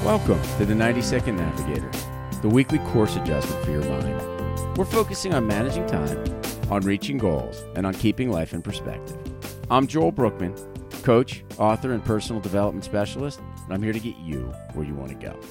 Welcome to the 90-Second Navigator, the weekly course adjustment for your mind. We're focusing on managing time, on reaching goals, and on keeping life in perspective. I'm Joel Brookman, coach, author, and personal development specialist, and I'm here to get you where you want to go.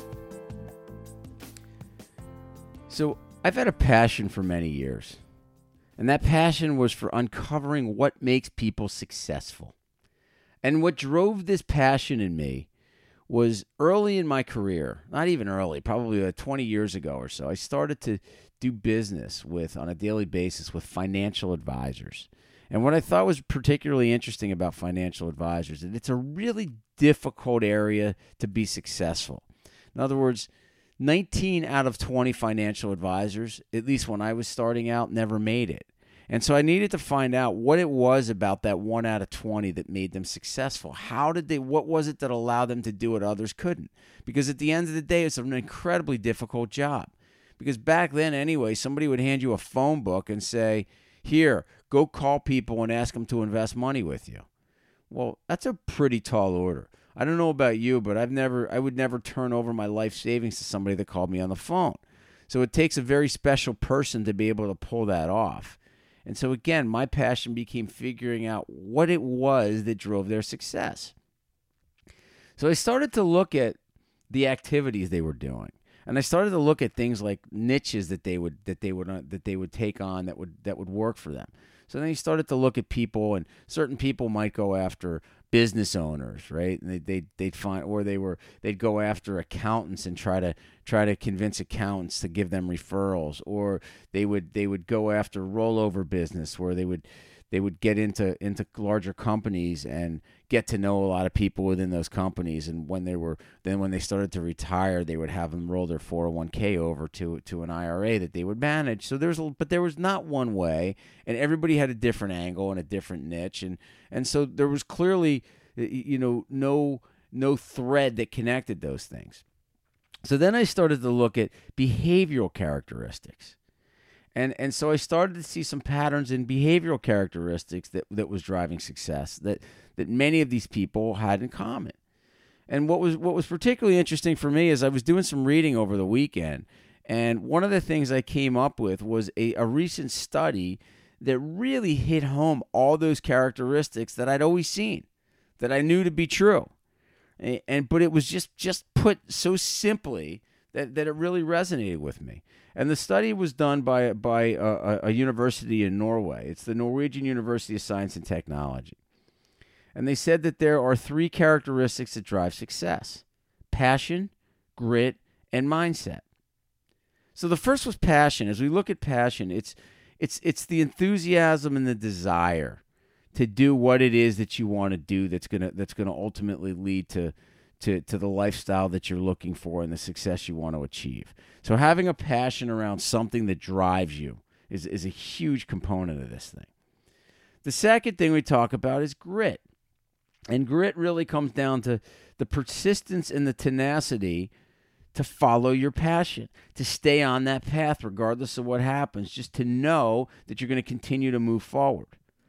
So, I've had a passion for many years, and that passion was for uncovering what makes people successful. And what drove this passion in me was early in my career, not even early, probably 20 years ago or so, I started to do business on a daily basis with financial advisors. And what I thought was particularly interesting about financial advisors is it's a really difficult area to be successful. In other words, 19 out of 20 financial advisors, at least when I was starting out, never made it. And so I needed to find out what it was about that 1 out of 20 that made them successful. What was it that allowed them to do what others couldn't? Because at the end of the day, it's an incredibly difficult job. Because back then anyway, somebody would hand you a phone book and say, here, go call people and ask them to invest money with you. Well, that's a pretty tall order. I don't know about you, but I would never turn over my life savings to somebody that called me on the phone. So it takes a very special person to be able to pull that off. And so again, my passion became figuring out what it was that drove their success. So I started to look at the activities they were doing, and I started to look at things like niches that they would take on that would work for them. So then you started to look at people, and certain people might go after business owners, right? And they'd go after accountants and try to convince accountants to give them referrals, or they would go after rollover business where they would get into larger companies and get to know a lot of people within those companies. And when they started to retire, they would have them roll their 401k over to an IRA that they would manage. So there was not one way, and everybody had a different angle and a different niche, and so there was clearly, no thread that connected those things. So then I started to look at behavioral characteristics. And so I started to see some patterns in behavioral characteristics that was driving success that many of these people had in common. And what was particularly interesting for me is I was doing some reading over the weekend, and one of the things I came up with was a recent study that really hit home all those characteristics that I'd always seen, that I knew to be true. But it was just put so simply that it really resonated with me. And the study was done by a university in Norway. It's the Norwegian University of Science and Technology. And they said that there are 3 characteristics that drive success: passion, grit, and mindset. So the first was passion. As we look at passion, it's the enthusiasm and the desire to do what it is that you want to do that's gonna ultimately lead to the lifestyle that you're looking for and the success you want to achieve. So having a passion around something that drives you is a huge component of this thing. The second thing we talk about is grit. And grit really comes down to the persistence and the tenacity to follow your passion, to stay on that path regardless of what happens, just to know that you're going to continue to move forward.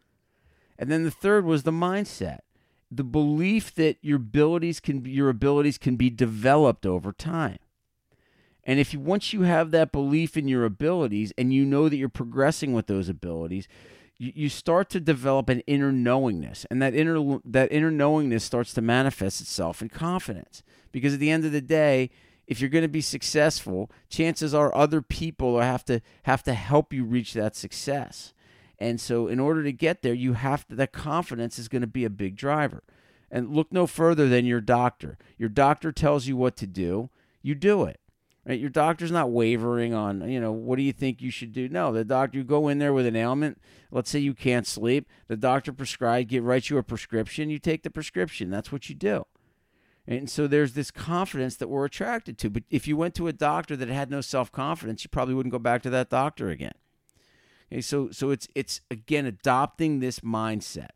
And then the third was the mindset. The belief that your abilities can be developed over time. And once you have that belief in your abilities and you know that you're progressing with those abilities, you start to develop an inner knowingness. And that inner knowingness starts to manifest itself in confidence. Because at the end of the day, if you're going to be successful, chances are other people have to help you reach that success. And so in order to get there, that confidence is going to be a big driver. And look no further than your doctor. Your doctor tells you what to do, you do it. Right? Your doctor's not wavering on, what do you think you should do? No, the doctor, you go in there with an ailment. Let's say you can't sleep. The doctor writes you a prescription. You take the prescription. That's what you do. And so there's this confidence that we're attracted to. But if you went to a doctor that had no self-confidence, you probably wouldn't go back to that doctor again. Okay, so it's again adopting this mindset.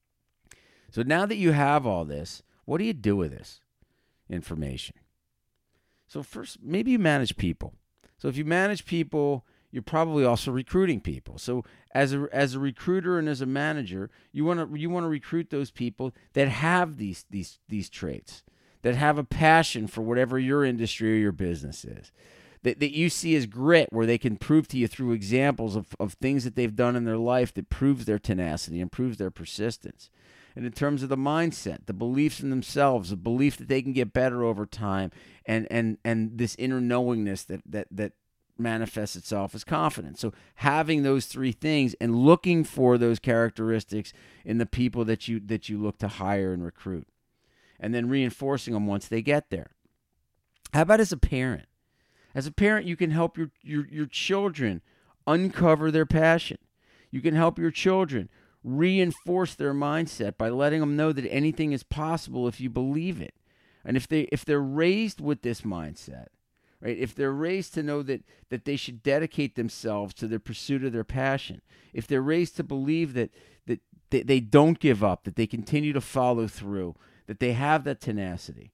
So now that you have all this, what do you do with this information? So first, maybe you manage people. So if you manage people, you're probably also recruiting people. So as a recruiter and as a manager, you want to recruit those people that have these traits, that have a passion for whatever your industry or your business is, that you see as grit, where they can prove to you through examples of things that they've done in their life that proves their tenacity and proves their persistence. And in terms of the mindset, the beliefs in themselves, the belief that they can get better over time, and this inner knowingness that manifests itself as confidence. So having those three things and looking for those characteristics in the people that you look to hire and recruit, and then reinforcing them once they get there. How about as a parent? As a parent, you can help your children uncover their passion. You can help your children reinforce their mindset by letting them know that anything is possible if you believe it. And if they're raised with this mindset, right? If they're raised to know that they should dedicate themselves to the pursuit of their passion, if they're raised to believe that they don't give up, that they continue to follow through, that they have that tenacity,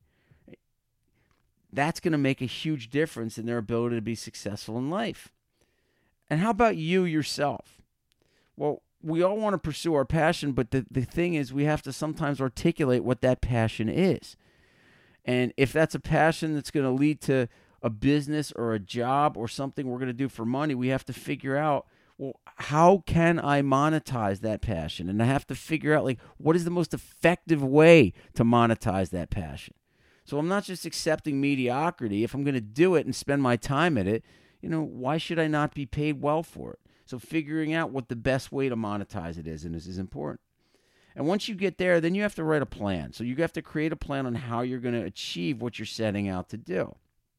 that's going to make a huge difference in their ability to be successful in life. And how about you yourself? Well, we all want to pursue our passion, but the thing is, we have to sometimes articulate what that passion is. And if that's a passion that's going to lead to a business or a job or something we're going to do for money, we have to figure out, well, how can I monetize that passion? And I have to figure out, like, what is the most effective way to monetize that passion? So I'm not just accepting mediocrity. If I'm going to do it and spend my time at it, why should I not be paid well for it? So figuring out what the best way to monetize it is important. And once you get there, then you have to write a plan. So you have to create a plan on how you're going to achieve what you're setting out to do.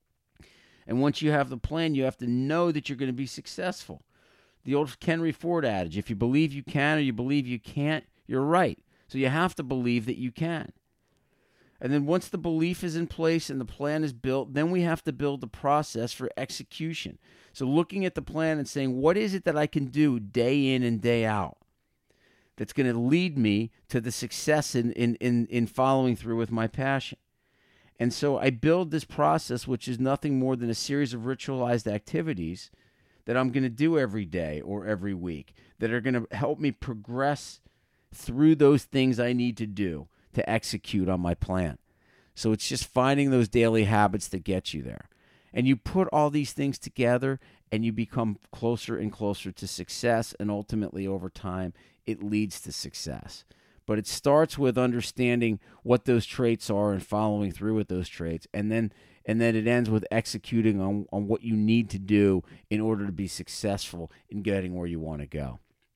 And once you have the plan, you have to know that you're going to be successful. The old Henry Ford adage, if you believe you can or you believe you can't, you're right. So you have to believe that you can. And then once the belief is in place and the plan is built, then we have to build the process for execution. So looking at the plan and saying, what is it that I can do day in and day out that's going to lead me to the success in following through with my passion? And so I build this process, which is nothing more than a series of ritualized activities that I'm going to do every day or every week that are going to help me progress through those things I need to do to execute on my plan. So it's just finding those daily habits that get you there. And you put all these things together and you become closer and closer to success, and ultimately over time it leads to success. But it starts with understanding what those traits are and following through with those traits, and then it ends with executing on what you need to do in order to be successful in getting where you want to go.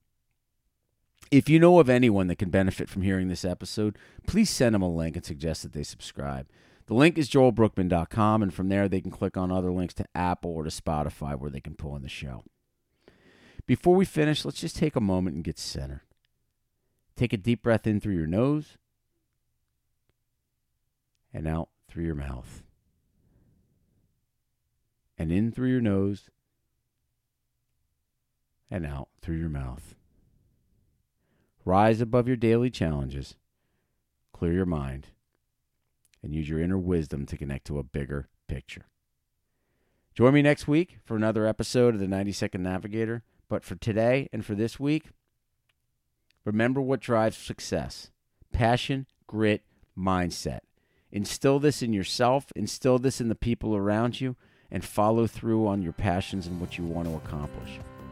If you know of anyone that can benefit from hearing this episode, please send them a link and suggest that they subscribe. The link is joelbrookman.com, and from there they can click on other links to Apple or to Spotify where they can pull in the show. Before we finish, let's just take a moment and get centered. Take a deep breath in through your nose and out through your mouth. And in through your nose and out through your mouth. Rise above your daily challenges, clear your mind, and use your inner wisdom to connect to a bigger picture. Join me next week for another episode of the 90-Second Navigator. But for today and for this week, remember what drives success: passion, grit, mindset. Instill this in yourself, instill this in the people around you, and follow through on your passions and what you want to accomplish.